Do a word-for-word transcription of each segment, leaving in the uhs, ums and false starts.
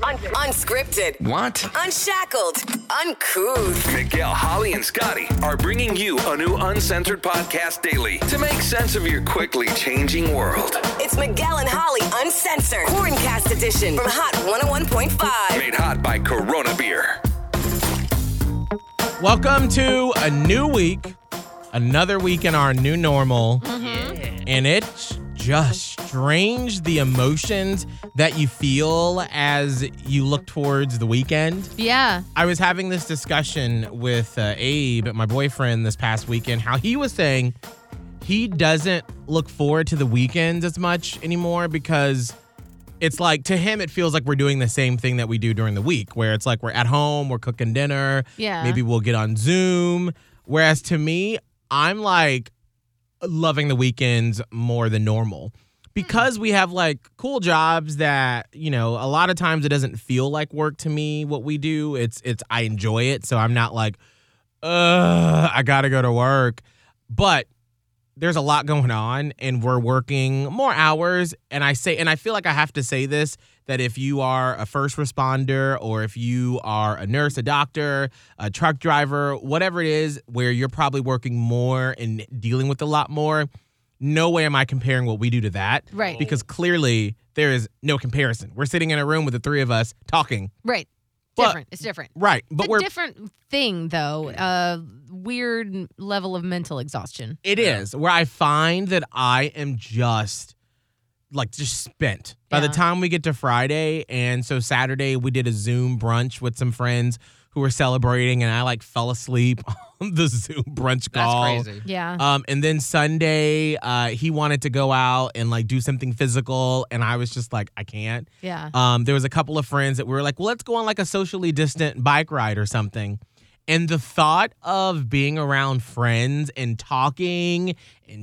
Un- unscripted. What? Unshackled. Uncouth. Miguel, Holly, and Scotty are bringing you a new uncensored podcast daily to make sense of your quickly changing world. It's Miguel and Holly Uncensored. Horncast edition from Hot one oh one point five. Made hot by Corona Beer. Welcome to a new week, another week in our new normal, Mm-hmm. and it's just strange the emotions that you feel as you look towards the weekend. Yeah. I was having this discussion with uh, Abe, my boyfriend, this past weekend, how he was saying he doesn't look forward to the weekends as much anymore because it's like, to him, it feels like we're doing the same thing that we do during the week, where it's like we're at home, we're cooking dinner, Yeah. maybe we'll get on Zoom. Whereas to me, I'm like loving the weekends more than normal because we have like cool jobs that, you know, a lot of times it doesn't feel like work to me, what we do. It's, it's, I enjoy it. So I'm not like, uh, I gotta go to work. But there's a lot going on and we're working more hours. And I say, and I feel like I have to say this, that if you are a first responder or if you are a nurse, a doctor, a truck driver, whatever it is, where you're probably working more and dealing with a lot more, no way am I comparing what we do to that. Right. Because clearly there is no comparison. We're sitting in a room with the three of us talking. Right. But- Different. It's different. Right. But It's a we're different thing, though. Uh, weird level of mental exhaustion. It is, where I find that I am just, like, just spent. By the Yeah. time we get to Friday, and so Saturday we did a Zoom brunch with some friends who were celebrating, and I, like, fell asleep on the Zoom brunch call. That's crazy. Yeah. Um, and then Sunday, uh, he wanted to go out and, like, do something physical, and I was just like, I can't. yeah. Um, there was a couple of friends that we were like, well, let's go on, like, a socially distant bike ride or something. And the thought of being around friends and talking and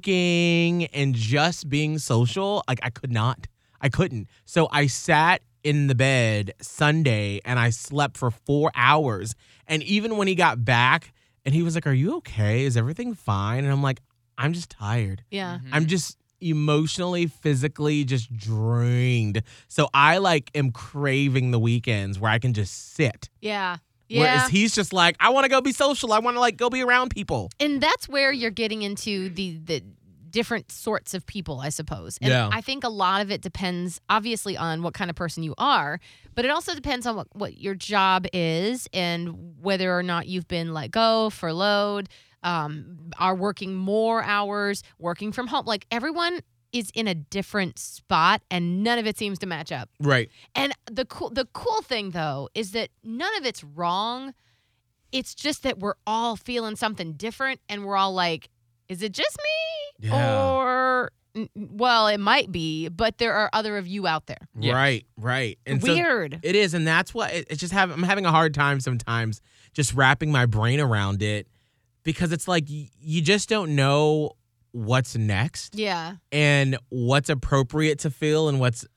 joking and just being social, like I could not. I couldn't. So I sat in the bed Sunday and I slept for four hours. And even when he got back and he was like, are you okay? Is everything fine? And I'm like, I'm just tired. yeah. I'm just emotionally, physically just drained. So I like am craving the weekends where I can just sit. Yeah. Yeah. Whereas he's just like, I want to go be social. I want to like go be around people. And that's where you're getting into the the different sorts of people, I suppose. And Yeah. I think a lot of it depends, obviously, on what kind of person you are, but it also depends on what, what your job is and whether or not you've been let go, furloughed, um, are working more hours, working from home. Like, everyone is in a different spot, and none of it seems to match up. Right. And the cool the cool thing, though, is that none of it's wrong. It's just that we're all feeling something different, and we're all like, is it just me? Yeah. Or, n- well, it might be, but there are other of you out there. Yes. Right. Right. And so Weird. it is. And that's what it, it's just have, I'm having a hard time sometimes just wrapping my brain around it because it's like y- you just don't know what's next. Yeah. And what's appropriate to feel and what's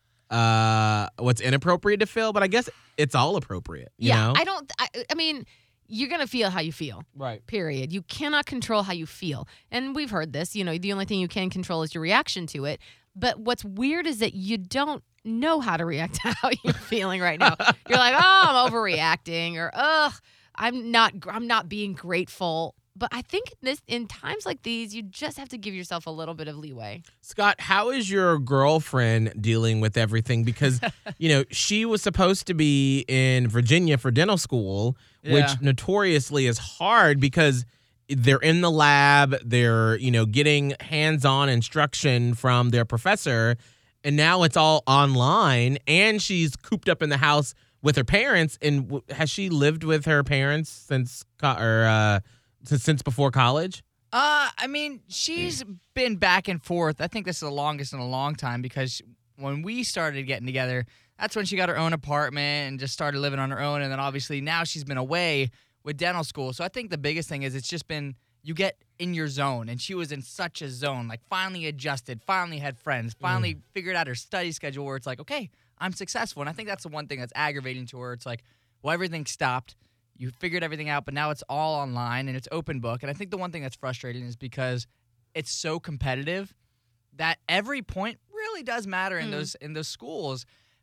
uh what's inappropriate to feel, but I guess it's all appropriate, you yeah. know? I don't, I, I mean, you're going to feel how you feel. Right. Period. You cannot control how you feel. And we've heard this, you know, the only thing you can control is your reaction to it. But what's weird is that you don't know how to react to how you're feeling right now. You're like, oh, I'm overreacting, or, ugh, I'm not, I'm not being grateful. But I think in this, in times like these, you just have to give yourself a little bit of leeway. Scott, how is your girlfriend dealing with everything? Because, you know, she was supposed to be in Virginia for dental school, Yeah. which notoriously is hard because they're in the lab, they're, you know, getting hands-on instruction from their professor, and now it's all online, and she's cooped up in the house with her parents. And w- has she lived with her parents since, co- or, uh, since, since before college? Uh, I mean, she's been back and forth. I think this is the longest in a long time because when we started getting together, that's when she got her own apartment and just started living on her own. And then obviously now she's been away with dental school. So I think the biggest thing is it's just been you get in your zone. And she was in such a zone, like finally adjusted, finally had friends, finally mm. figured out her study schedule where it's like, okay, I'm successful. And I think that's the one thing that's aggravating to her. It's like, well, everything stopped. You figured everything out, but now it's all online and it's open book. And I think the one thing that's frustrating is because it's so competitive that every point really does matter in mm. those in those schools.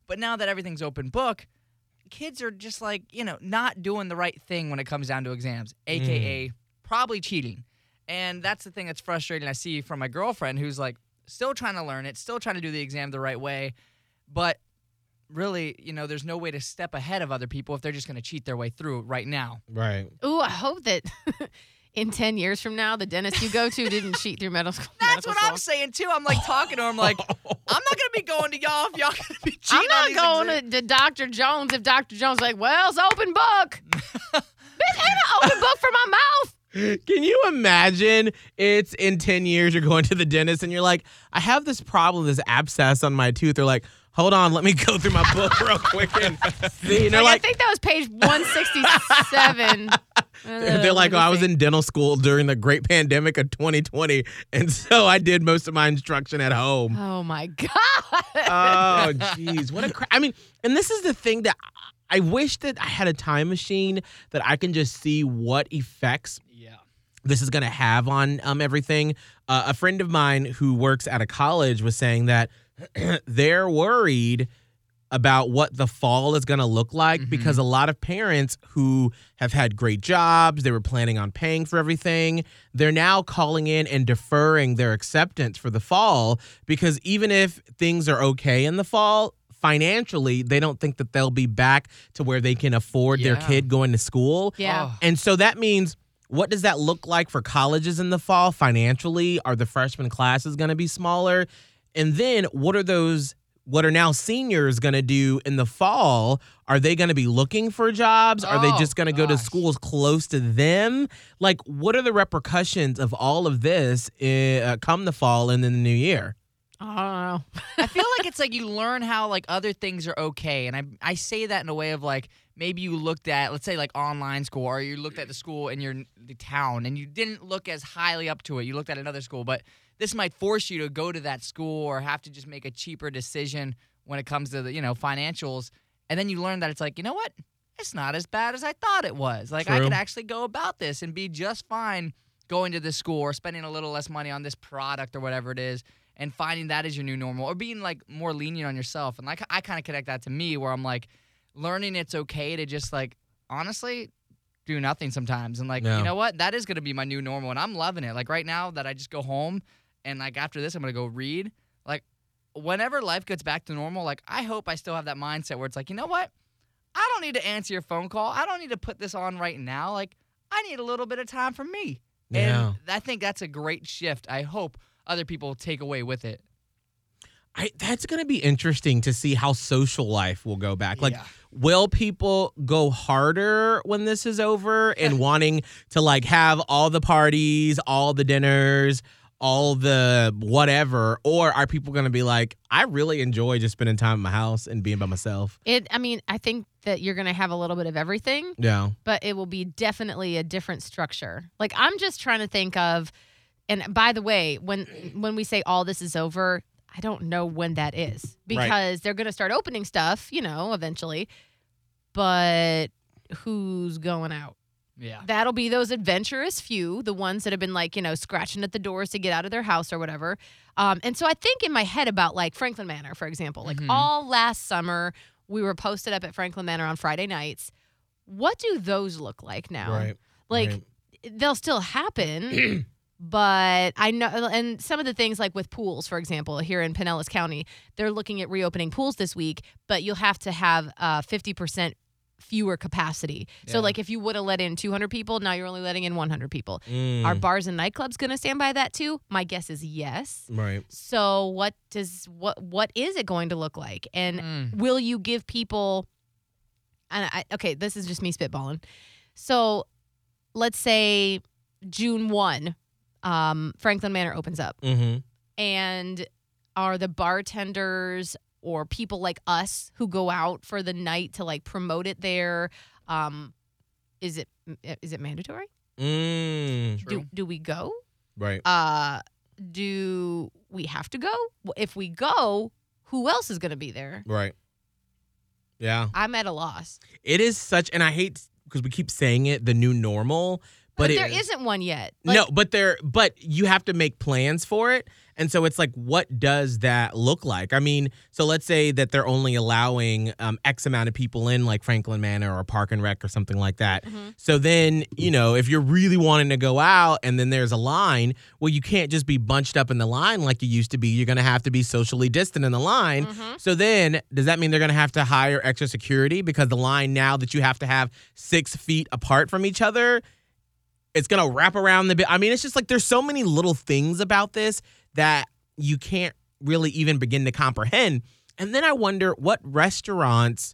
But now that everything's open book, kids are just like, you know, not doing the right thing when it comes down to exams, A K A probably cheating. And that's the thing that's frustrating I see from my girlfriend who's like still trying to learn it, still trying to do the exam the right way. But really, you know, there's no way to step ahead of other people if they're just going to cheat their way through right now. Right. Ooh, I hope that in ten years from now, the dentist you go to didn't cheat through medical school. That's medical what school. I'm saying, too. I'm like talking to her. I'm like, I'm not going to be going to y'all if y'all going to be cheating I'm not on these going exams. to, to Doctor Jones if Doctor Jones is like, well, it's open book. Bitch, ain't an open book for my mouth. Can you imagine it's in ten years you're going to the dentist and you're like, I have this problem, this abscess on my tooth. They're like, hold on, let me go through my book real quick and see. And they're Like, like, I think that was page one sixty-seven. they're like, oh, I was in dental school during the great pandemic of twenty twenty. And so I did most of my instruction at home. Oh, my God. Oh, jeez. What a cra- I mean, and this is the thing that I wish that I had a time machine that I can just see what effects Yeah. this is going to have on um, everything. Uh, a friend of mine who works at a college was saying that they're worried about what the fall is going to look like Mm-hmm. because a lot of parents who have had great jobs, they were planning on paying for everything, they're now calling in and deferring their acceptance for the fall because even if things are okay in the fall, financially, they don't think that they'll be back to where they can afford their Yeah. kid going to school. Yeah. Oh. And so that means, what does that look like for colleges in the fall financially? Are the freshman classes going to be smaller? And then what are those, what are now seniors going to do in the fall? Are they going to be looking for jobs? Are they Oh, just going to go to gosh. schools close to them? Like, what are the repercussions of all of this uh, come the fall and then the new year? I don't know. I feel like it's like you learn how like other things are okay, and I I say that in a way of like maybe you looked at, let's say, like online school, or you looked at the school in your the town and you didn't look as highly up to it. You looked at another school, but this might force you to go to that school or have to just make a cheaper decision when it comes to the, you know, financials. And then you learn that it's like, you know what? It's not as bad as I thought it was. Like I True. could actually go about this and be just fine going to this school or spending a little less money on this product or whatever it is, and finding that as your new normal, or being like more lenient on yourself. And like I kind of connect that to me, where I'm like learning it's okay to just like honestly do nothing sometimes, and like Yeah. you know what, that is gonna be my new normal, and I'm loving it. Like right now that I just go home and like after this I'm gonna go read. Like whenever life gets back to normal, like I hope I still have that mindset where it's like, you know what, I don't need to answer your phone call. I don't need to put this on right now. Like I need a little bit of time for me. Yeah. And I think that's a great shift. I hope other people take away with it. I, that's going to be interesting to see how social life will go back. Like, Yeah. will people go harder when this is over and wanting to like have all the parties, all the dinners, all the whatever? Or are people going to be like, I really enjoy just spending time in my house and being by myself? It. I mean, I think that you're going to have a little bit of everything, Yeah. but it will be definitely a different structure. Like, I'm just trying to think of, and by the way, when when we say all this is over, I don't know when that is, because they're going to start opening stuff, you know, eventually. But who's going out? Yeah. That'll be those adventurous few, the ones that have been like, you know, scratching at the doors to get out of their house or whatever. Um, and so I think in my head about like Franklin Manor, for example, like Mhm. all last summer, we were posted up at Franklin Manor on Friday nights. What do those look like now? Right. Like right. they'll still happen. But I know, and some of the things like with pools, for example, here in Pinellas County, they're looking at reopening pools this week, but you'll have to have uh, fifty percent fewer capacity. So, Yeah. like, if you would have let in two hundred people, now you're only letting in one hundred people. Mm, Are bars and nightclubs going to stand by that too? My guess is yes. right. So, what does what what is it going to look like? And Mm. will you give people? And I, okay, this is just me spitballing. So, let's say June first. Um, Franklin Manor opens up, Mm-hmm. and are the bartenders or people like us who go out for the night to like promote it there? Um, is it is it mandatory? Mm, True. Do do we go? right. Uh, do we have to go? Well, if we go, who else is going to be there? Right. Yeah. I'm at a loss. It is such, and I hate because we keep saying it, the new normal, But, But it- there isn't one yet. Like, no, but there, but you have to make plans for it. And so it's like, what does that look like? I mean, so let's say that they're only allowing um, X amount of people in, like Franklin Manor or Park and Rec or something like that. Mm-hmm. So then, you know, if you're really wanting to go out and then there's a line, well, you can't just be bunched up in the line like you used to be. You're going to have to be socially distant in the line. Mm-hmm. So then, does that mean they're going to have to hire extra security because the line now that you have to have six feet apart from each other? It's going to wrap around the bit. I mean, it's just like there's so many little things about this that you can't really even begin to comprehend. And then I wonder what restaurants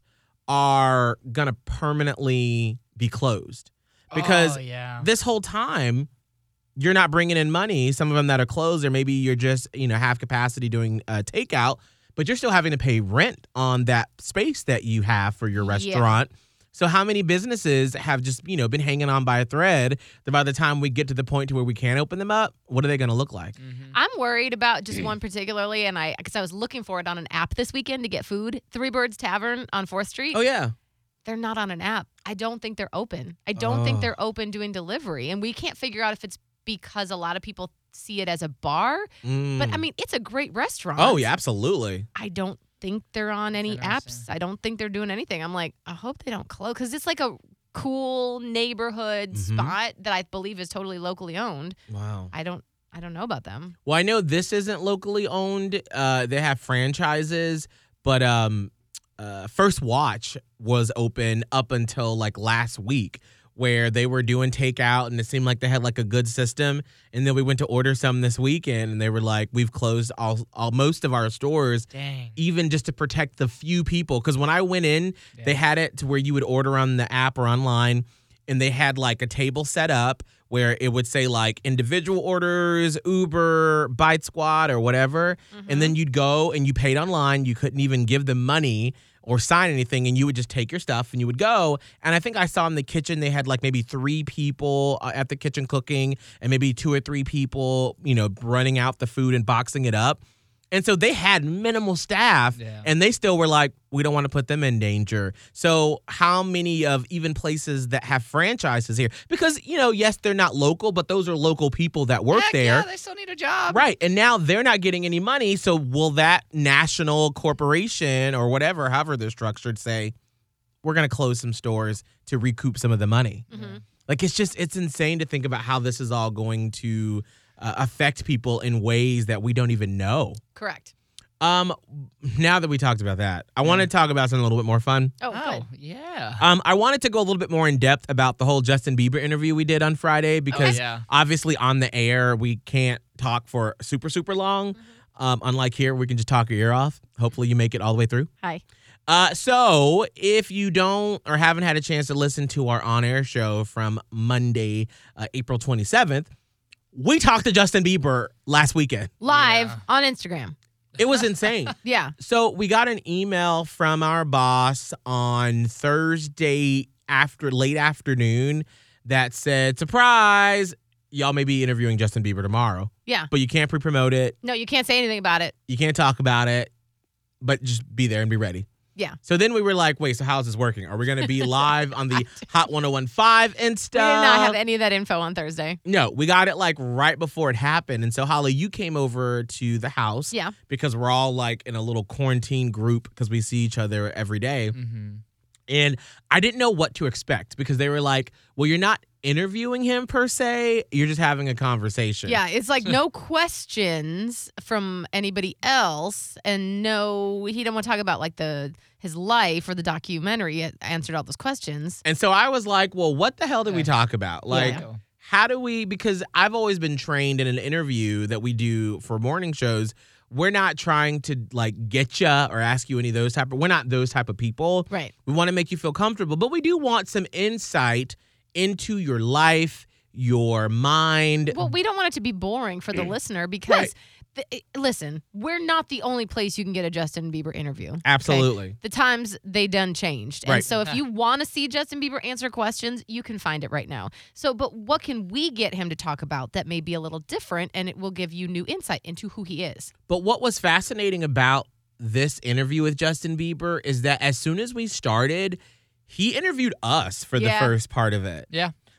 are going to permanently be closed. Because oh, yeah. this whole time, you're not bringing in money. Some of them that are closed, or maybe you're just, you know, half capacity doing uh, takeout, but you're still having to pay rent on that space that you have for your Yeah. restaurant. So how many businesses have just, you know, been hanging on by a thread that by the time we get to the point to where we can open them up, what are they going to look like? Mm-hmm. I'm worried about just one particularly, and I because I was looking for it on an app this weekend to get food. Three Birds Tavern on fourth Street. Oh, yeah. They're not on an app. I don't think they're open. I don't think Oh. they're open doing delivery, and we can't figure out if it's because a lot of people see it as a bar. Mm. But I mean, it's a great restaurant. Oh, yeah, absolutely. I don't think they're on any apps. Interesting. I don't think they're doing anything. I'm like, I hope they don't close because it's like a cool neighborhood Mhm. spot that I believe is totally locally owned. Wow. I don't. I don't know about them. Well, I know this isn't locally owned. Uh, they have franchises, but um, uh, First Watch was open up until like last week, where they were doing takeout, and it seemed like they had like a good system. And then we went to order some this weekend, and they were like, "We've closed all, all most of our stores." Dang. Even just to protect the few people. Because when I went in, Yeah. they had it to where you would order on the app or online, and they had like a table set up where it would say like individual orders, Uber, Bite Squad, or whatever. And then you'd go and you paid online. You couldn't even give them money or sign anything, and you would just take your stuff and you would go. And I think I saw in the kitchen they had like maybe three people uh, at the kitchen cooking, and maybe two or three people, you know, running out the food and boxing it up. And so they had minimal staff, Yeah. and they still were like, we don't want to put them in danger. So how many of even places that have franchises here? Because, you know, yes, they're not local, but those are local people that work Heck there. Yeah, they still need a job. Right. And now they're not getting any money. So will that national corporation or whatever, however they're structured, say, we're going to close some stores to recoup some of the money? Mm-hmm. Like, it's just, it's insane to think about how this is all going to uh, affect people in ways that we don't even know. Correct. Um, now that we talked about that, I want to talk about something a little bit more fun. Oh, Oh, good. yeah. Um, I wanted to go a little bit more in depth about the whole Justin Bieber interview we did on Friday because yeah. obviously on the air we can't talk for super super long. Um, unlike here, we can just talk your ear off. Hopefully, you make it all the way through. Hi. Uh, so if you don't or haven't had a chance to listen to our on-air show from Monday, uh, April twenty-seventh, we talked to Justin Bieber last weekend. Live Yeah. on Instagram. It was insane. Yeah. So we got an email from our boss on Thursday after late afternoon that said, surprise, y'all may be interviewing Justin Bieber tomorrow, Yeah. but you can't pre-promote it. No, you can't say anything about it. You can't talk about it, but just be there and be ready. Yeah. So then we were like, wait, so how's this working? Are we going to be live on the Hot one oh one point five and We stuff? did not have any of that info on Thursday. No, we got it like right before it happened. And so, Holly, you came over to the house. Yeah. Because we're all like in a little quarantine group because we see each other every day. Mm-hmm. And I didn't know what to expect because they were like, well, you're not interviewing him per se. You're just having a conversation. Yeah, it's like no questions from anybody else, and no, he didn't want to talk about like the his life or the documentary. He answered all those questions. And so I was like, well, what the hell did we Yeah. talk about? Like, Yeah. how do we, because I've always been trained in an interview that we do for morning shows. We're not trying to like get you or ask you any of those type of, we're not those type of people. Right. We want to make you feel comfortable, but we do want some insight into your life, your mind. Well, we don't want it to be boring for the listener because, Right. the, listen, we're not the only place you can get a Justin Bieber interview. okay? Absolutely. The times they done changed. And Right. so if you want to see Justin Bieber answer questions, you can find it right now. So, but what can we get him to talk about that may be a little different, and it will give you new insight into who he is? But what was fascinating about this interview with Justin Bieber is that as soon as we started, he interviewed us for Yeah. the first part of it. Yeah.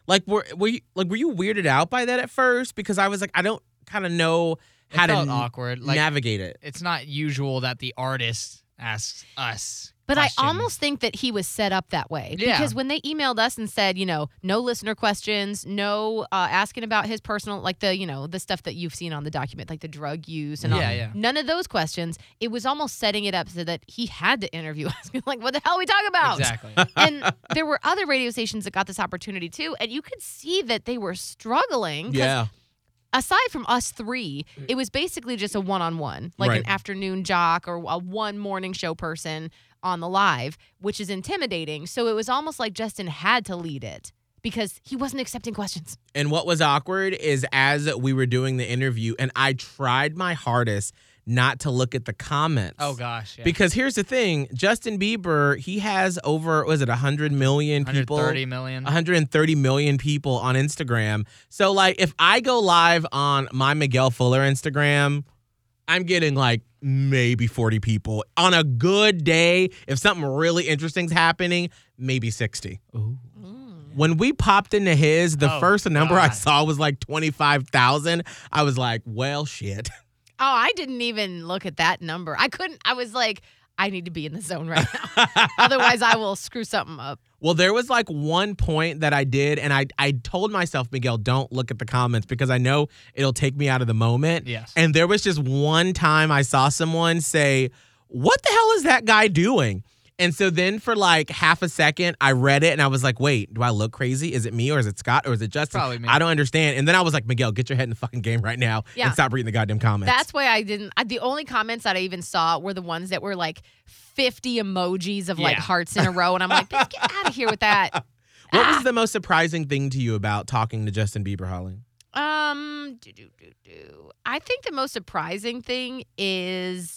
Like, were were you like were you weirded out by that at first? Because I was like, I don't kind of know how It to felt n- awkward. Like, navigate it. it's not usual that the artist asks us. But questions. I almost think that he was set up that way. Yeah. Because when they emailed us and said, you know, no listener questions, no uh, asking about his personal, like the, you know, the stuff that you've seen on the document, like the drug use and Yeah, all. yeah. None of those questions. It was almost setting it up so that he had to interview us. Like, what the hell are we talking about? Exactly. And there were other radio stations that got this opportunity too. And you could see that they were struggling. 'cause Yeah. aside from us three, it was basically just a one-on-one, like Right. an afternoon jock or a one morning show person on the live, which is intimidating. So it was almost like Justin had to lead it because he wasn't accepting questions. And what was awkward is as we were doing the interview, and I tried my hardest not to look at the comments. Oh gosh. Yeah. Because here's the thing, Justin Bieber, he has over, was it one hundred million people? one hundred thirty million. one hundred thirty million people on Instagram. So, like, if I go live on my Miguel Fuller Instagram, I'm getting, like, maybe forty people. On a good day, if something really interesting's happening, maybe sixty. Ooh. When we popped into his, the Oh, first number I God. saw was, like, twenty-five thousand. I was like, well, shit. Oh, I didn't even look at that number. I couldn't. I was like, I need to be in the zone right now. Otherwise, I will screw something up. Well, there was like one point that I did, and I I told myself, Miguel, don't look at the comments because I know it'll take me out of the moment. Yes. And there was just one time I saw someone say, what the hell is that guy doing? And so then for like half a second, I read it and I was like, wait, do I look crazy? Is it me or is it Scott or is it Justin? Probably me. I don't understand. And then I was like, Miguel, get your head in the fucking game right now Yeah. and stop reading the goddamn comments. That's why I didn't. I, the only comments that I even saw were the ones that were like fifty emojis of like Yeah. hearts in a row. And I'm like, bitch, get out of here with that. What Ah. was the most surprising thing to you about talking to Justin Bieber, Holly? Um, do, do, do, do. I think the most surprising thing is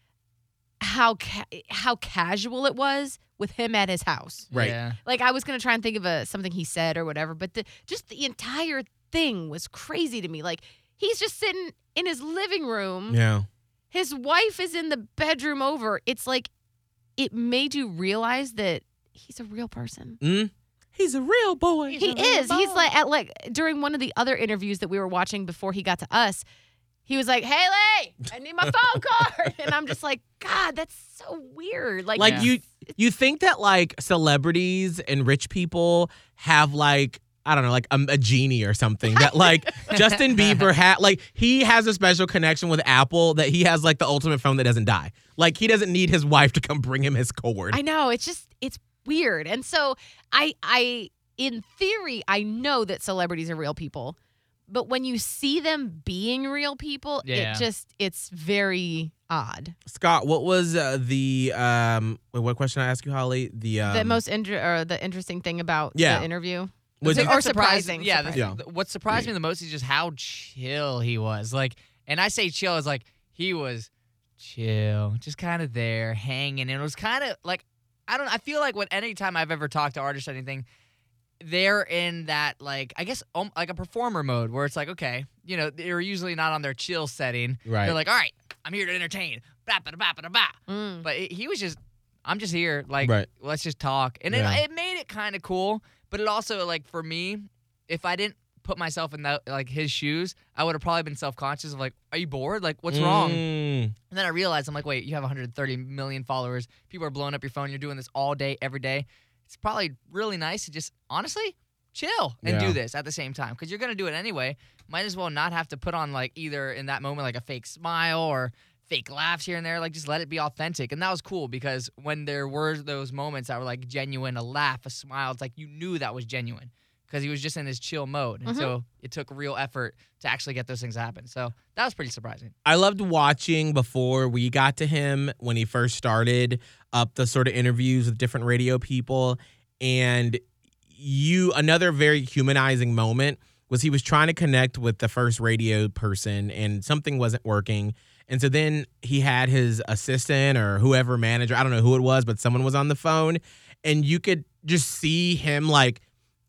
how ca- how casual it was with him at his house. Right. Yeah. Like I was gonna try and think of a something he said or whatever, but the, just the entire thing was crazy to me. Like he's just sitting in his living room. Yeah. His wife is in the bedroom over. It's like it made you realize that he's a real person. Mm? He's a real boy. He is. He's like at like during one of the other interviews that we were watching before he got to us. He was like, "Haley, I need my phone card," and I'm just like, "God, that's so weird." Like, Like Yeah. you you think that like celebrities and rich people have like I don't know, like a, a genie or something that like Justin Bieber had, like he has a special connection with Apple that he has like the ultimate phone that doesn't die. Like he doesn't need his wife to come bring him his cord. I know it's just it's weird, and so I I in theory I know that celebrities are real people, but when you see them being real people, Yeah. it just it's very odd. Scott, what was uh, the um wait, what question I asked you, Holly? The um, the most inter- or the interesting thing about Yeah. the interview. was The thing it- Or that surprised- surprising, Yeah, surprising. Yeah. the- what surprised me the most is just how chill he was. Like, and I say chill is like he was chill, just kind of there, hanging. And it was kind of like I don't. I feel like when any time I've ever talked to artists or anything, they're in that like I guess um, like a performer mode where it's like okay, you know, they're usually not on their chill setting. Right. They're like, all right, I'm here to entertain. Blah, blah, blah, blah, blah. Mm. But it, he was just, I'm just here. Like, Right. let's just talk. And Yeah. it, it made it kind of cool. But it also, like, for me, if I didn't put myself in that, like, his shoes, I would have probably been self-conscious of, like, are you bored? Like, what's wrong? Mm. And then I realized, I'm like, wait, you have one hundred thirty million followers. People are blowing up your phone. You're doing this all day, every day. It's probably really nice to just, honestly, chill and Yeah. do this at the same time. Because you're going to do it anyway. Might as well not have to put on, like, either in that moment, like, a fake smile or fake laughs here and there. Like, just let it be authentic. And that was cool because when there were those moments that were, like, genuine, a laugh, a smile, it's like you knew that was genuine because he was just in his chill mode. And so it took real effort to actually get those things to happen. So that was pretty surprising. I loved watching before we got to him when he first started up the sort of interviews with different radio people. And you, another very humanizing moment was he was trying to connect with the first radio person and something wasn't working. And so then he had his assistant or whoever manager, I don't know who it was, but someone was on the phone. And you could just see him like,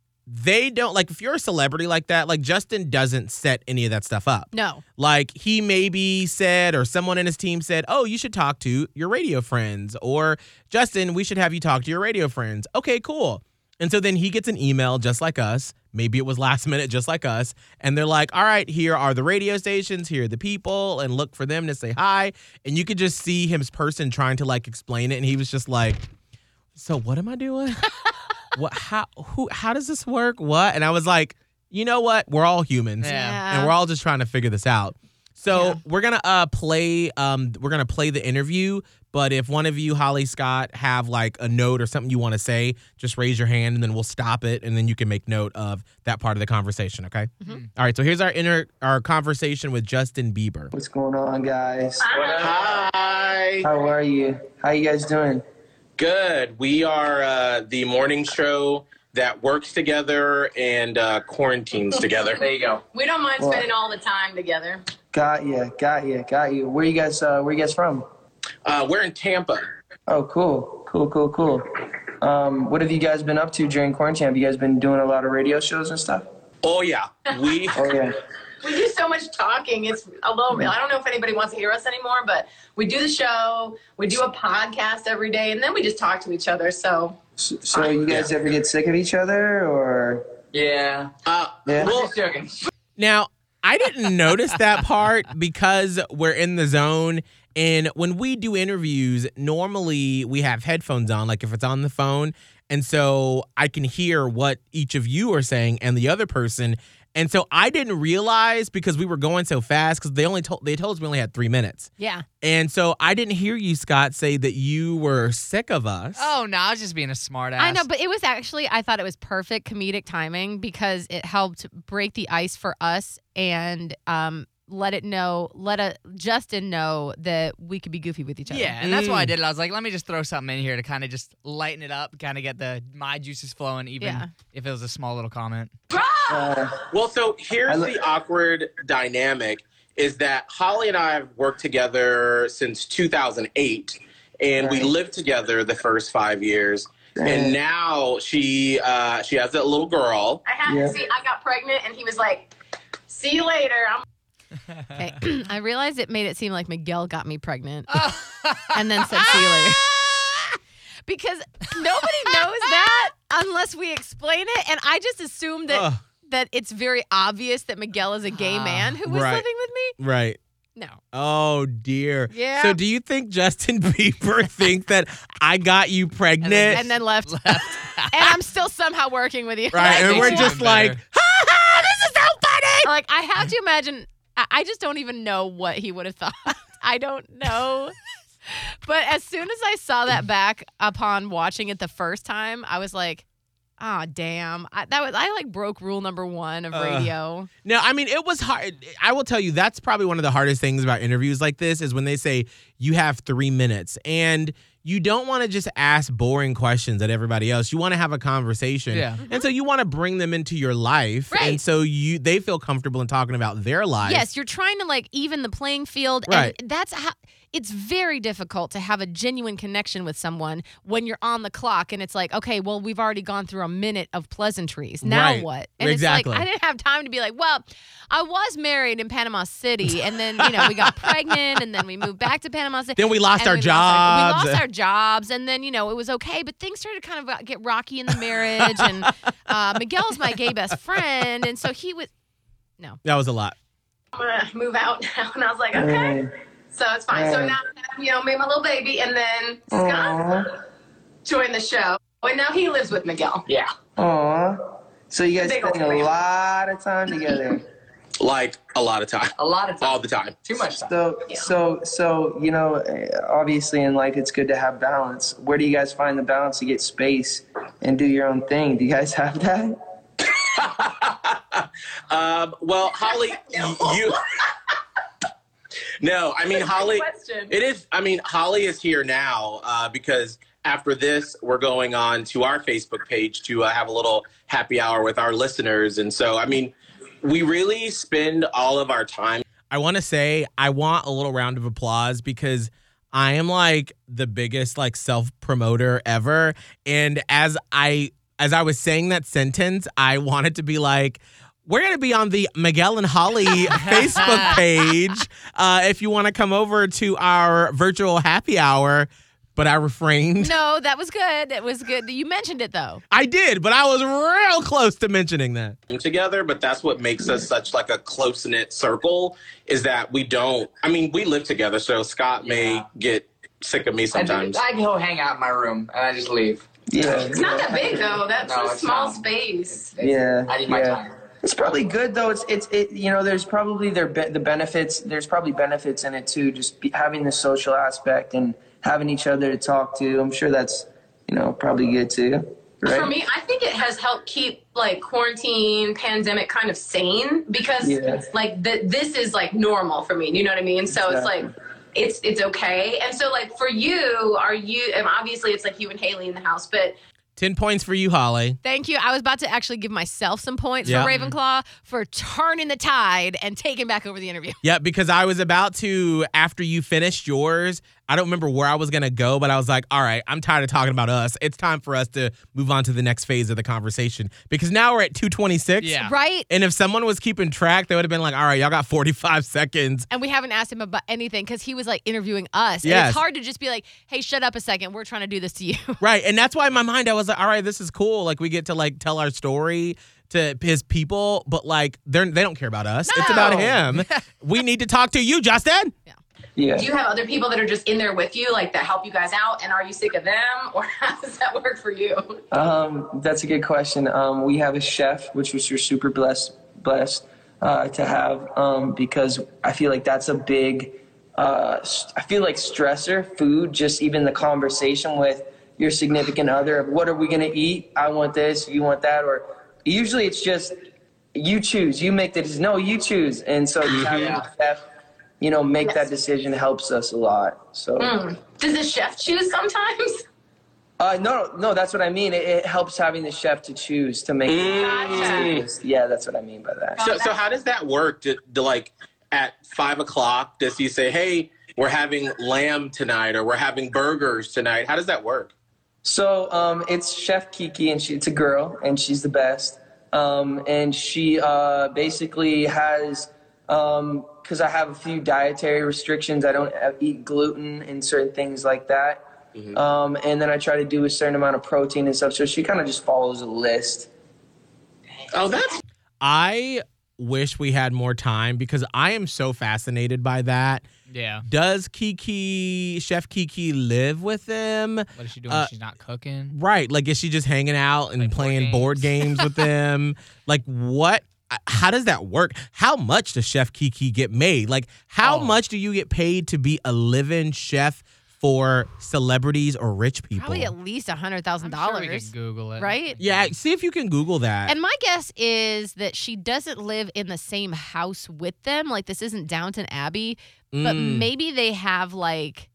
they don't, like if you're a celebrity like that, like Justin doesn't set any of that stuff up. No. Like he maybe said, or someone in his team said, oh, you should talk to your radio friends. Or Justin, we should have you talk to your radio friends. Okay, cool. And so then he gets an email just like us Maybe it was last minute, just like us. And they're like, all right, here are the radio stations, here are the people, and look for them to say hi. And you could just see his person trying to like explain it. And he was just like, so what am I doing? What, how, who, how does this work? What? And I was like, you know what? We're all humans. Yeah. And we're all just trying to figure this out. So Yeah. we're gonna uh play um we're gonna play the interview, but if one of you, Holly, Scott, have like a note or something you want to say, just raise your hand and then we'll stop it and then you can make note of that part of the conversation, okay? Mm-hmm. All right, so here's our inner our conversation with Justin Bieber. What's going on, guys? Hi. How are you? How you guys doing? Good. We are uh, the morning show that works together and uh, quarantines together. There you go. We don't mind Well- spending all the time together. Got you, got you, got you. Where you guys? Uh, where you guys from? Uh, we're in Tampa. Oh, cool, cool, cool, cool. Um, what have you guys been up to during quarantine? Have you guys been doing a lot of radio shows and stuff? Oh yeah, we. Oh yeah. We do so much talking. It's a little real. I don't know if anybody wants to hear us anymore, but we do the show. We do a podcast every day, and then we just talk to each other. So So, so you guys ever get sick of each other, or? Yeah. Uh, Yeah. well, Now, I didn't notice that part because we're in the zone. And when we do interviews, normally we have headphones on, like if it's on the phone. And so I can hear what each of you are saying and the other person. And so I didn't realize because we were going so fast because they only told they told us we only had three minutes. Yeah. And so I didn't hear you, Scott, say that you were sick of us. Oh, no, I was just being a smart ass. I know, but it was actually, I thought it was perfect comedic timing because it helped break the ice for us and um, let it know, let a, Justin know that we could be goofy with each other. Yeah, and that's why I Mm. did it. I was like, let me just throw something in here to kind of just lighten it up, kind of get the my juices flowing, even Yeah. if it was a small little comment. Uh, well, so here's I lo- the awkward dynamic: is that Holly and I have worked together since two thousand eight, and we Right. lived together the first five years. Right. And now she uh, she has a little girl. I had Yeah. to see. I got pregnant, and he was like, "See you later." I'm Okay. I realized it made it seem like Miguel got me pregnant and then said, see you later. Because nobody knows that unless we explain it. And I just assumed that, Ugh. that it's very obvious that Miguel is a gay Ah, man who was right. living with me. Right. No. Oh, dear. Yeah. So do you think Justin Bieber thinks that I got you pregnant? And then left. and I'm still somehow working with you. right. That And makes we're it just even like, better. ha ha, this is so funny. Like, I have to imagine, I, I just don't even know what he would have thought. I don't know. But as soon as I saw that back upon watching it the first time, I was like, ah, damn. I, that was I like broke rule number one of Uh, radio. No, I mean, it was hard. I will tell you, that's probably one of the hardest things about interviews like this is when they say you have three minutes and you don't want to just ask boring questions at everybody else. You want to have a conversation. Yeah. And so you want to bring them into your life. Right. And so you they feel comfortable in talking about their life. Yes, you're trying to like even the playing field. Right. And that's how it's very difficult to have a genuine connection with someone when you're on the clock and it's like, okay, well, we've already gone through a minute of pleasantries. Now Right. what? And Exactly. it's like, I didn't have time to be like, well, I was married in Panama City and then, you know, we got pregnant and then we moved back to Panama City. Then we lost and our we jobs. Lost our, we lost our jobs and then, you know, it was okay. But things started to kind of get rocky in the marriage. And uh, Miguel's my gay best friend. And so he was, no. That was a lot. gonna move out now, and I was like, okay. Right. So it's fine. So Right. now, you know, made my little baby, and then Scott Aw. joined the show, and now he lives with Miguel. Yeah. Aw. So you guys Big old spending a family. lot of time together. Like a lot of time. A lot of time. All the time. Too much time. So, Yeah. so, so, you know, eh, obviously in life it's good to have balance. Where do you guys find the balance to get space and do your own thing? Do you guys have that? um, well, Holly, No. you. No, I mean, Holly. Question. It is. I mean, Holly is here now uh, because after this, we're going on to our Facebook page to uh, have a little happy hour with our listeners, and so I mean, we really spend all of our time. I want to say I want a little round of applause because I am like the biggest like self-promoter ever. And as I as I was saying that sentence, I wanted to be like, we're going to be on the Miguel and Holly Facebook page uh, if you want to come over to our virtual happy hour. but I refrained. No, that was good. It was good. You mentioned it though. I did, but I was real close to mentioning that. Together, but that's what makes us such like a close-knit circle is that we don't, I mean, we live together, so Scott may Yeah. get sick of me sometimes. I, I go hang out in my room and I just leave. Yeah. It's not that big though. That's No, a it's small not. space. Yeah. I need my yeah. time. It's probably good though. It's it's it. You know, there's probably there be, the benefits. There's probably benefits in it too. Just be, having the social aspect and having each other to talk to. I'm sure that's you know probably good too. Right? For me, I think it has helped keep like quarantine, pandemic kind of sane because Yeah. like the, this is like normal for me. You know what I mean? So it's Exactly. like it's it's okay. And so like for you, are you? And obviously it's like you and Haley in the house, but ten points for you, Holly. Thank you. I was about to actually give myself some points Yeah. for Ravenclaw for turning the tide and taking back over the interview. Yeah, because I was about to, after you finished yours, I don't remember where I was going to go, but I was like, all right, I'm tired of talking about us. It's time for us to move on to the next phase of the conversation. Because now we're at two twenty-six. Yeah. Right? And if someone was keeping track, they would have been like, all right, y'all got forty-five seconds. And we haven't asked him about anything because he was like interviewing us. And Yes. it's hard to just be like, hey, shut up a second. We're trying to do this to you. Right. And that's why in my mind, I was like, all right, this is cool. Like, we get to, like, tell our story to his people, but, like, they're, they don't care about us. It's about him. We need to talk to you, Justin. Yeah. do you have other people that are just in there with you, like that help you guys out? And are you sick of them, or how does that work for you? Um, that's a good question. Um, we have a chef, which we're super blessed blessed uh, to have um, because I feel like that's a big. Uh, st- I feel like stressor, food, just even the conversation with your significant other. What are we gonna eat? I want this. You want that? Or usually it's just you choose. You make the decision. No, you choose. And so having a chef, you know, make that decision helps us a lot. So. Mm. Does the chef choose sometimes? Uh, no, no, that's what I mean. It, it helps having the chef to choose to make. Gotcha. Yeah, that's what I mean by that. So, so how does that work? Do, do like at five o'clock, does he say, hey, we're having lamb tonight or we're having burgers tonight? How does that work? So um, it's Chef Kiki, and she, it's a girl, and she's the best. Um, and she uh, basically has, because I have a few dietary restrictions. I don't uh, eat gluten and certain things like that. Mm-hmm. Um, and then I try to do a certain amount of protein and stuff. So she kind of just follows a list. Oh, that's I wish we had more time because I am so fascinated by that. Yeah. Does Kiki, Chef Kiki, live with them? What is she doing? Uh, She's not cooking. Right. Like, is she just hanging out and Like board playing board games with them? Like, what? How does that work? How much does Chef Kiki get made? Like, how Oh. much do you get paid to be a live-in chef for celebrities or rich people? Probably at least one hundred thousand I'm sure we dollars. could Google it. Right? Yeah, see if you can Google that. And my guess is that she doesn't live in the same house with them. Like, this isn't Downton Abbey, but Mm. maybe they have, like,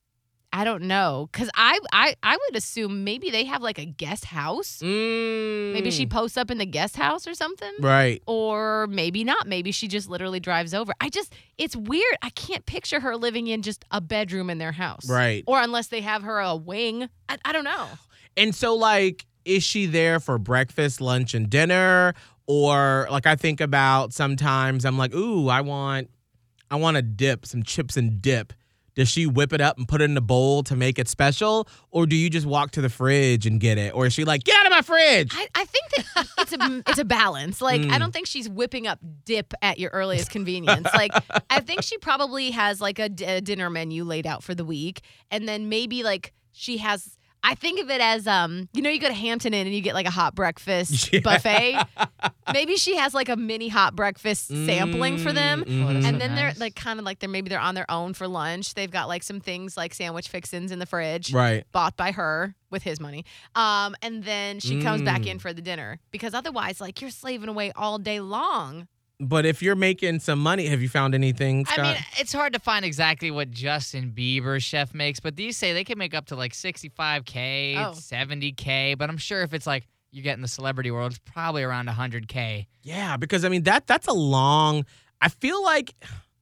I don't know. Because I, I, I would assume maybe they have, like, a guest house. Mm. Maybe she posts up in the guest house or something. Right. Or maybe not. Maybe she just literally drives over. I just, it's weird. I can't picture her living in just a bedroom in their house. Right. Or unless they have her a wing. I, I don't know. And so, like, is she there for breakfast, lunch, and dinner? Or, like, I think about sometimes I'm like, ooh, I want, I want a dip, some chips and dip. Does she whip it up and put it in a bowl to make it special? Or do you just walk to the fridge and get it? Or is she like, get out of my fridge? I, I think that it's a it's a balance. Like, Mm. I don't think she's whipping up dip at your earliest convenience. Like, I think she probably has like a, d- a dinner menu laid out for the week, and then maybe like she has. I think of it as um, you know, you go to Hampton Inn and you get like a hot breakfast Yeah. buffet. Maybe she has like a mini hot breakfast sampling for them. Mm, Oh, mhm. that's so And then they're nice. like kind of like they're maybe they're on their own for lunch. They've got like some things like sandwich fixins in the fridge. Right. Bought by her with his money. Um, and then she comes back Mm. in for the dinner because otherwise, like, you're slaving away all day long. But if you're making some money, have you found anything, Scott? I mean, it's hard to find exactly what Justin Bieber's chef makes, but these say they can make up to like sixty-five K, Oh. seventy K. But I'm sure if it's like you get in the celebrity world, it's probably around one hundred K. yeah, because I mean that that's a long. I feel like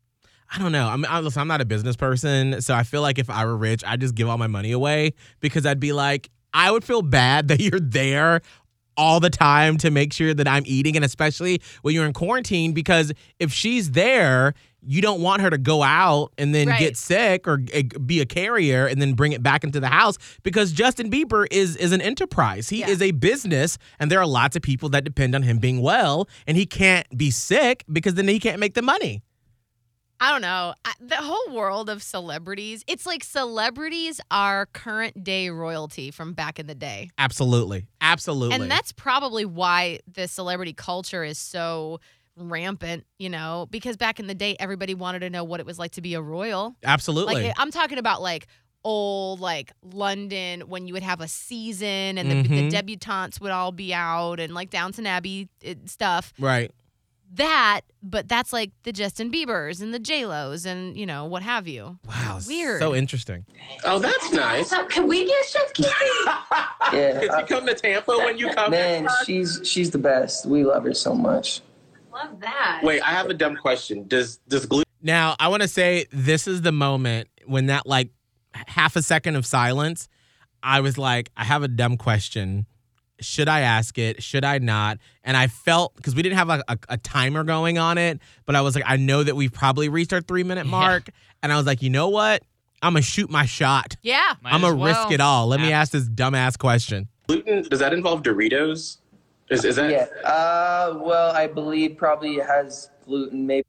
I don't know. I'm I, listen, I'm not a business person, so I feel like if I were rich, I'd just give all my money away because I'd be like, I would feel bad that you're there all the time to make sure that I'm eating, and especially when you're in quarantine, because if she's there, you don't want her to go out and then Right. get sick or uh, be a carrier and then bring it back into the house, because Justin Bieber is is an enterprise. He Yeah. is a business, and there are lots of people that depend on him being well, and he can't be sick because then he can't make the money. I don't know. I, the whole world of celebrities, it's like celebrities are current day royalty from back in the day. Absolutely. Absolutely. And that's probably why the celebrity culture is so rampant, you know, because back in the day, everybody wanted to know what it was like to be a royal. Absolutely. Like, I'm talking about like old, like London, when you would have a season and the, the Mhm. debutantes would all be out and like Downton Abbey uh, stuff. right. That, but that's like the Justin Biebers and the J-Los and, you know, what have you. Wow. Weird. So interesting. Oh, that's nice. So can we get Chef Kiki? Yeah, Does he come to Tampa when you come? man, she's she's the best. We love her so much. Love that. Wait, I have a dumb question. Does does gluten Now, I want to say this is the moment when that like half a second of silence, I was like, I have a dumb question. Should I ask it? Should I not? And I felt, because we didn't have a, a, a timer going on it, but I was like, I know that we've probably reached our three minute mark. And I was like, you know what? I'm going to shoot my shot. Yeah. Might I'm as going to risk well. it all. Let me Abs- ask this dumbass question. gluten? Does that involve Doritos? Is is that? Yeah. Uh, well, I believe probably it has gluten, maybe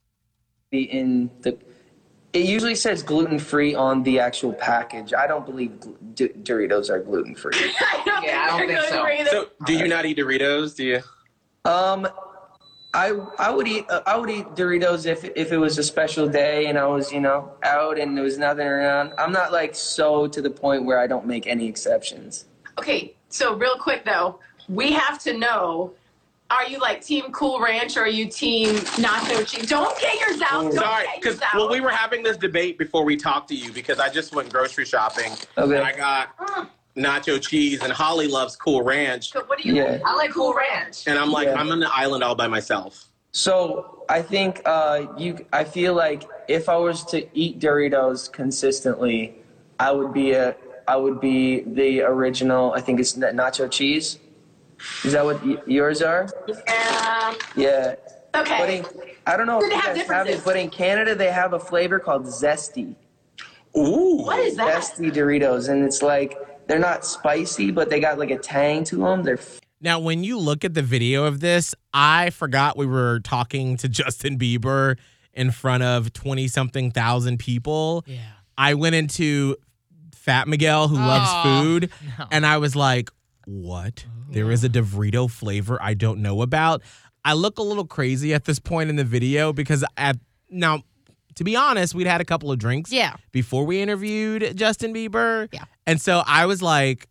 in the. It usually says gluten free on the actual package. I don't believe gl- D- Doritos are gluten free. I don't Yeah, I don't think think they're so. good either. So, do you not eat Doritos? Do you? Um, I I would eat uh, I would eat Doritos if if it was a special day and I was you know out and there was nothing around. I'm not like so to the point where I don't make any exceptions. Okay, so real quick though, we have to know: are you like Team Cool Ranch or are you Team Nacho Cheese? Don't get yours out. Don't Sorry, get because yours out. well, we were having this debate before we talked to you because I just went grocery shopping Okay. and I got nacho cheese and Holly loves Cool Ranch But what do you? Yeah. I like Cool Ranch. and I'm like Yeah. I'm on the island all by myself. So I think uh, you. I feel like if I was to eat Doritos consistently, I would be a. I would be the original. I think it's na- nacho cheese. Is that what y- yours are? Yeah. Yeah. But Okay. in, I don't know Do if they you have guys have it, differences? but in Canada they have a flavor called Zesty. Ooh. What is that? Zesty Doritos, and it's like they're not spicy, but they got like a tang to them. They're f- Now, when you look at the video of this, I forgot we were talking to Justin Bieber in front of twenty-something thousand people. Yeah. I went into Fat Miguel, who loves Aw, food, no. and I was like, what? There is a Dorito flavor I don't know about. I look a little crazy at this point in the video because at now, to be honest, we'd had a couple of drinks Yeah. before we interviewed Justin Bieber. Yeah. And so I was like,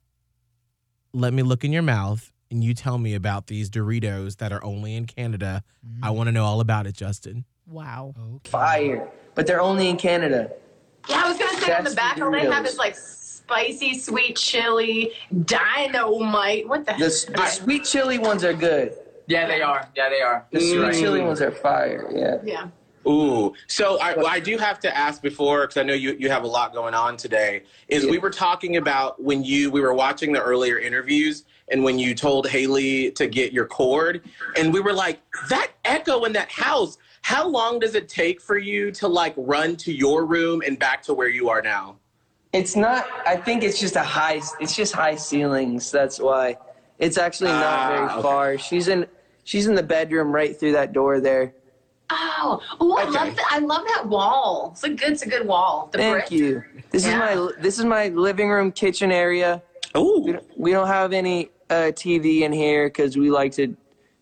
let me look in your mouth and you tell me about these Doritos that are only in Canada. I want to know all about it, Justin. Wow. fire, but they're only in Canada. Yeah, I was gonna say on the That's back, all they Doritos. have is like spicy sweet chili, dynamite. What the? The, s- the sweet chili ones are good. Yeah, they are. Yeah, they are. The sweet Mm. chili ones are fire. Yeah. Yeah. Ooh. So I, I do have to ask before, because I know you, you have a lot going on today, is we were talking about when you, we were watching the earlier interviews and when you told Haley to get your cord, and we were like, that echo in that house, how long does it take for you to like run to your room and back to where you are now? It's not. I think it's just a high. It's just high ceilings. That's why. It's actually not Ah, very okay. far. She's in. She's in the bedroom right through that door there. Oh, oh, I Okay. love that. I love that wall. It's a good. It's a good wall. The Thank brick. you. This Yeah. is my. This is my living room kitchen area. We Ooh. don't, we don't have any uh, T V in here because we like to.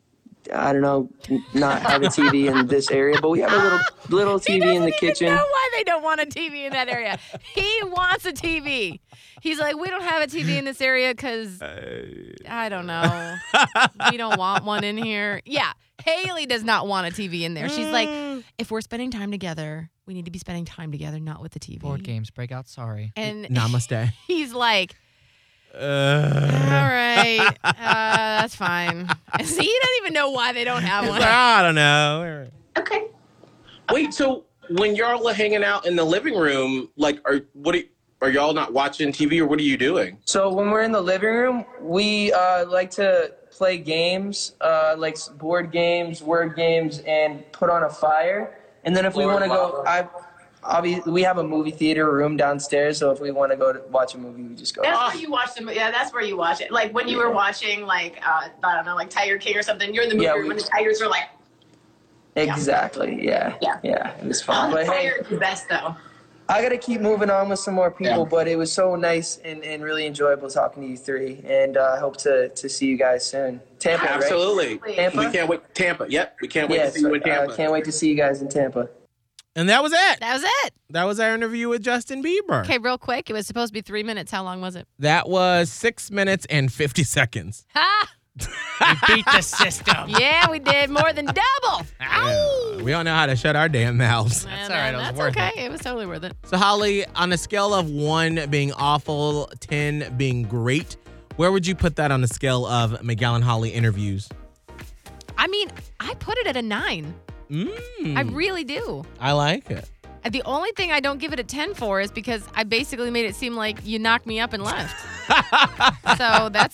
I don't know, n- not have a T V in this area, but we have a little little T V in the kitchen. I don't know why they don't want a T V in that area. He wants a T V. He's like, we don't have a T V in this area because I don't know. We don't want one in here. Yeah, Haley does not want a T V in there. She's like, if we're spending time together, we need to be spending time together, not with the T V. Board games break out. Sorry. And Namaste. he's like, Uh, all right, uh, that's fine. See, he doesn't even know why they don't have one. I don't know. Okay. Wait, so when you're all hanging out in the living room, like, are what? Are, are y'all not watching T V, or what are you doing? So when we're in the living room, we uh, like to play games, uh, like board games, word games, and put on a fire. And then if we want to go, I, obviously we have a movie theater room downstairs. So if we want to go to watch a movie, we just go. That's where you watch the movie. Yeah, that's where you watch it. Like when you were watching, like uh, I don't know, like Tiger King or something. You're in the movie Yeah, room we- when the tigers are like. Exactly. Yeah. Yeah. Yeah. It was fun. Oh, But hey, Tiger is the best though. I gotta keep moving on with some more people. Yeah. But it was so nice and, and really enjoyable talking to you three. And uh, I hope to to see you guys soon. Tampa, right? Absolutely. Tampa? We can't wait. Tampa. Yep. We can't wait Yes. to see you in Tampa. Uh, can't wait to see you guys in Tampa. And that was it. That was it. That was our interview with Justin Bieber. Okay, real quick. It was supposed to be three minutes. How long was it? That was six minutes and fifty seconds. Ha! We beat the system. Yeah, we did more than double. Ow! We don't know how to shut our damn mouths. And, all right, uh, it was that's worth okay. it. It was totally worth it. So, Holly, on a scale of one being awful, ten being great, where would you put that on the scale of Miguel and Holly interviews? I mean, I put it at a nine. Mm, I really do. I like it. And the only thing I don't give it a ten for is because I basically made it seem like you knocked me up and left. So that's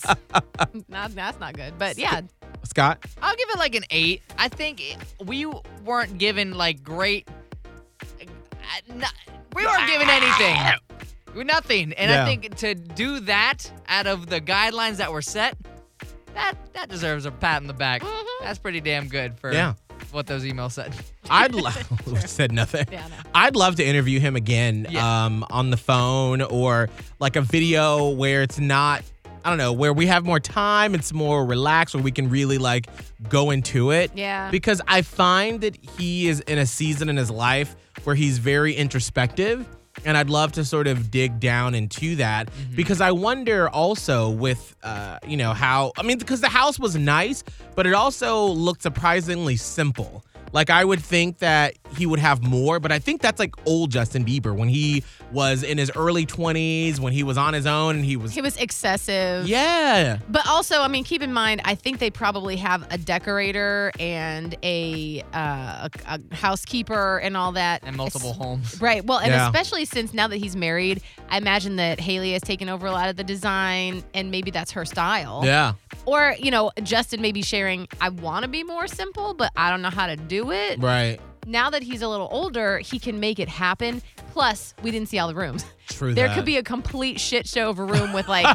not that's not good. But yeah, Scott? I'll give it like an eight. I think it, we weren't given like great. Uh, not, we weren't given anything. Nothing. And Yeah. I think to do that out of the guidelines that were set, that that deserves a pat on the back. That's pretty damn good for Yeah. what those emails said. I'd love said nothing. Yeah, no. I'd love to interview him again Yeah. um, on the phone or like a video where it's not, I don't know, where we have more time, it's more relaxed, where we can really like go into it. Yeah. Because I find that he is in a season in his life where he's very introspective. And I'd love to sort of dig down into that because I wonder also with, uh, you know, how, I mean, because the house was nice, but it also looked surprisingly simple. Like I would think that he would have more, but I think that's like old Justin Bieber when he was in his early twenties, when he was on his own and he was, he was excessive. yeah. But also, I mean, keep in mind, I think they probably have a decorator and a, uh, a, a housekeeper and all that. And multiple It's- homes. Right. Well, and Yeah. especially since now that he's married, I imagine that Haley has taken over a lot of the design and maybe that's her style. Yeah. Or, you know, Justin may be sharing, I want to be more simple, but I don't know how to do it. Right. Now that he's a little older, he can make it happen. Plus, we didn't see all the rooms. True There that. could be a complete shit show of a room with like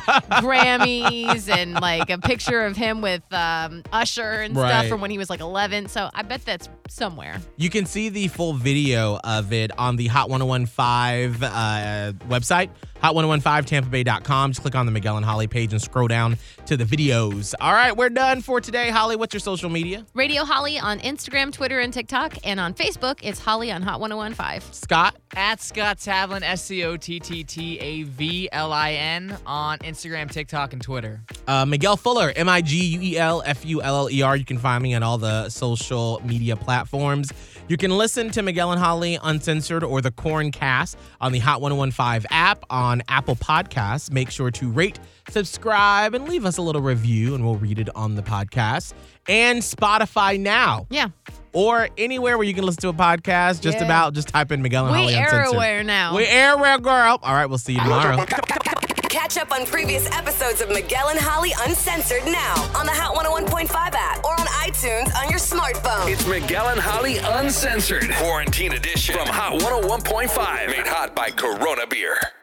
Grammys and like a picture of him with um, Usher and Right. stuff from when he was like eleven. So I bet that's somewhere. You can see the full video of it on the Hot ten fifteen uh, website, hot ten fifteen tampa bay dot com. Just click on the Miguel and Holly page and scroll down to the videos. All right, we're done for today. Holly, what's your social media? Radio Holly on Instagram, Twitter, and TikTok. And on Facebook, it's Holly on Hot ten fifteen. Scott? At Scott Tavlin, S C O T T T A V L I N on Instagram, TikTok, and Twitter. Uh, Miguel Fuller, M I G U E L F U L L E R. You can find me on all the social media platforms. You can listen to Miguel and Holly Uncensored or the Corncast on the Hot ten fifteen app on Apple Podcasts. Make sure to rate, subscribe, and leave us a little review, and we'll read it on the podcast. And Spotify now. Yeah. Or anywhere where you can listen to a podcast, just Yeah. about, just type in Miguel and We Holly Uncensored. everywhere now. We everywhere, girl. All right, we'll see you tomorrow. Catch up on previous episodes of Miguel and Holly Uncensored now on the Hot one oh one point five app or on iTunes on your smartphone. It's Miguel and Holly Uncensored, Quarantine Edition from Hot one oh one point five. Made hot by Corona Beer.